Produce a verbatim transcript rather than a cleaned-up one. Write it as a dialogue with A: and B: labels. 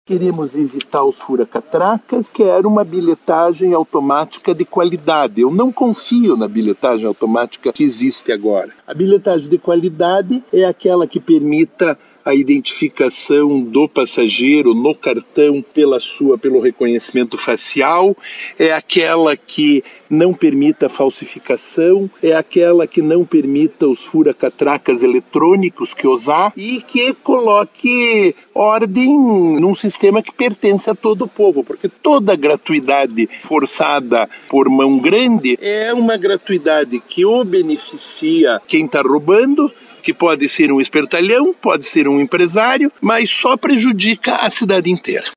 A: Queremos evitar os fura-catracas, que era uma bilhetagem automática de qualidade. Eu não confio na bilhetagem automática que existe agora. A bilhetagem de qualidade é aquela que permita a identificação do passageiro no cartão pela sua, pelo reconhecimento facial, é aquela que não permita falsificação, é aquela que não permita os fura-catracas eletrônicos que usar e que coloque ordem num sistema que pertence a todo o povo, porque toda gratuidade forçada por mão grande é uma gratuidade que ou beneficia quem está roubando, que pode ser um espertalhão, pode ser um empresário, mas só prejudica a cidade inteira.